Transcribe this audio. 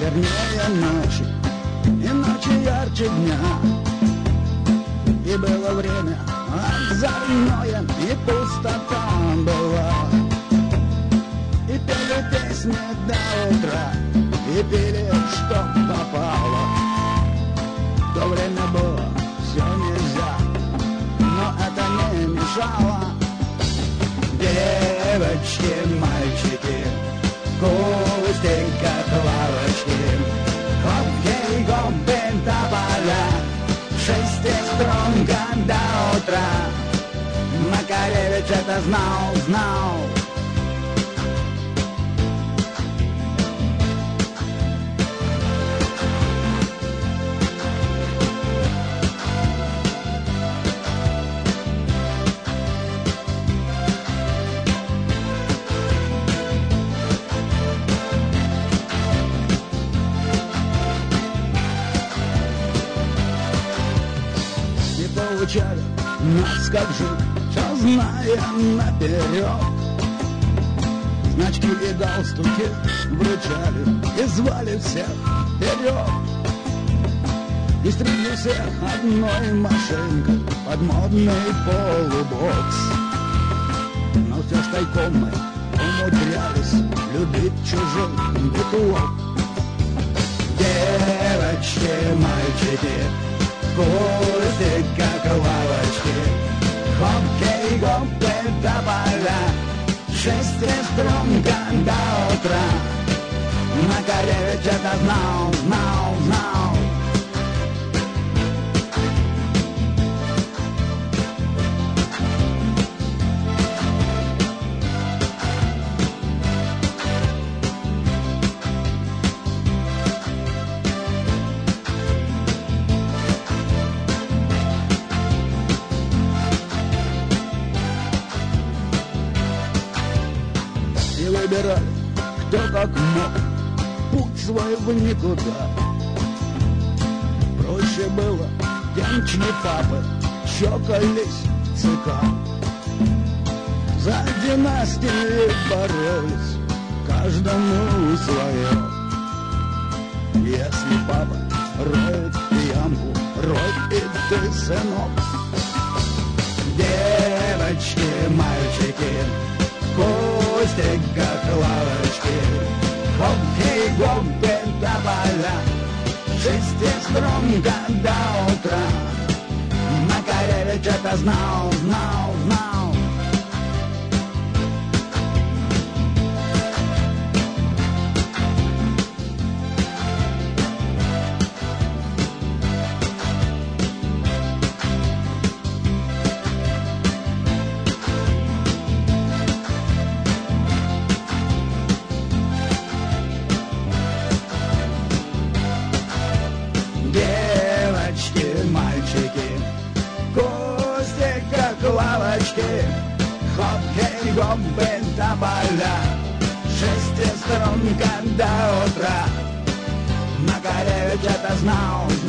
чернее ночи, и ночи ярче дня. И было время озорное, и пустота была. И пели песни до утра, и пили, что попало. В то время было все нельзя, но это не мешало. Девочки, мальчики, кустик, как лавочки, хоп-хей-гоп, бен-тополя, шестиструнка до утра. Макаревич это знал, знал. Получали нас как жить, все зная наперед. Значки и галстуки вручали и звали всех вперед. И стригли всех одной машинкой под модный полубокс. Но все ж тайком мы умудрялись любить чужой битулок. Девочки, мальчики, кустик, как лавочки, хоп-хей-гоп, бен-тополя, шестиструнка до утра. Макаревич это знал, знал, знал. Выбирали, кто как мог, путь свой в никуда. Проще было тем, чьи папы чокались в ЦК. За династии боролись, каждому свое. Если папа роет ямку, рой и ты, сынок. Девочки, мальчики, кустик, как лавочки, хоп-хей-гоп, бен-тополя, шестиструнка до утра. Макаревич это знал, знал, знал. Девочки, мальчики, кустик, как лавочки, хоп-хей-гоп, бен-тополя, шестиструнка до утра. Макаревич это знал,